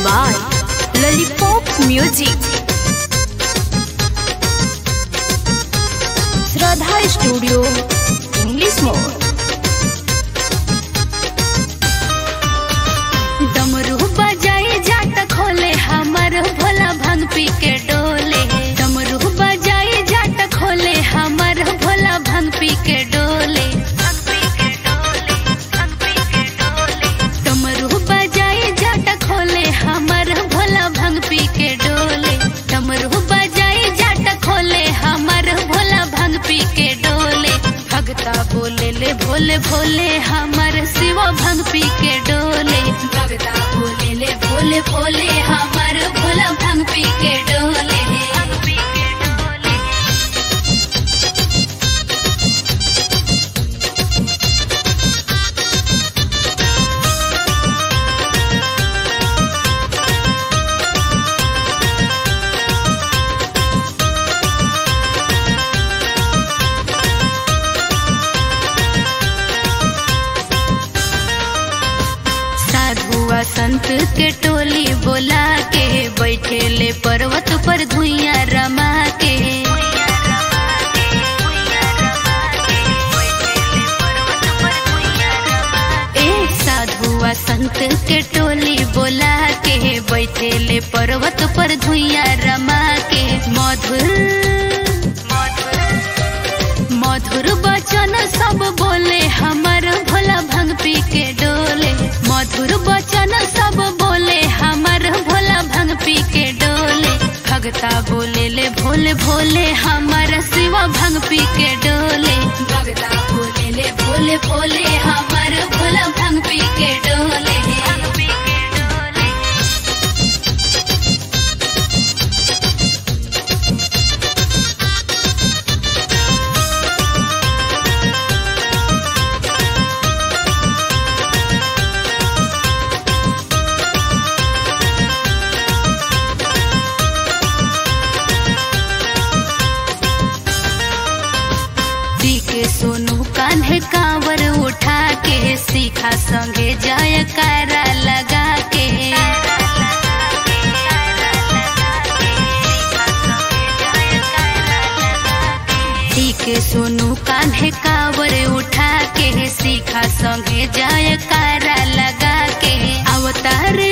by Lollipop Music. Shraddha Studio, English Mode. डमरू बजाई जाट खोले हमर भोला भंग पी के डोले। डमरू बजाई जाट खोले हमर भोला भंग पी के डोले। डमरू बजाई जाट खोले हमर भोला भंग पी के डोले। डमरू बजाई जाट खोले हमर भोला भंग पी के डोले। भगता बोले ले भोले भोले हमर शिव भंग पी के डोले। भगता बोले ले भोले भोले हमर भोला भंग पी के डोले। साधुआ संत के टोली बोला के बैठे ले पर्वत पर धुइया रमा के। ए साधुआ संत के टोली बोला के बैठे ले पर्वत पर धुइया रमा के। मधुर वचन सब बोले हमर भोला भंग पी के डोले। मधुर वचन सब बोले हमर भोला भंग पी के डोले। भगता बोले ले भोले भोले हमर शिव भंग पी के डोले। भगता बोले ले भोले भोले हमर भोला भंग पी के डोले। सोनू कान्हे कांवर उठा के सीखा संगे जयकारा लगा के। ठीक सोनू कान्हे कांवर उठा के सीखा संगे जयकारा लगा के। अवतारे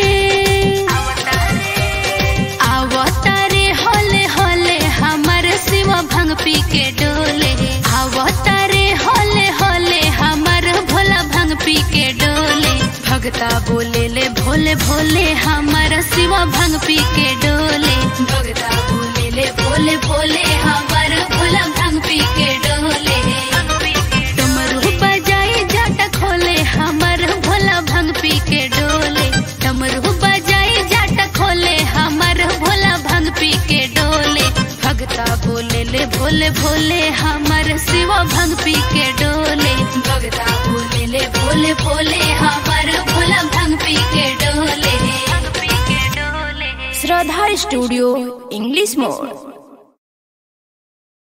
होले होले हमर शिव भंग पी के डोले। अवतारे होले होले हमर भोला भंग पी के डोले। भगता बोले ले भोले भोले हमर शिव भंग पी के डोले। भगता बोले ले भोले भोले हमर भोला भंग पी के डोले। डमरू बजाई जाट खोले हमर भोला भंग पी के डोले। डमरू बजाई जाट खोले हमर भोला भंग पी के डोले। भगता बोले ले भोले भोले हमर शिव भंग पी के डोले। भगता बोले ले भोले भोले हमर भोला भंग पी के डोले। श्रद्धा स्टूडियो इंग्लिश मोड।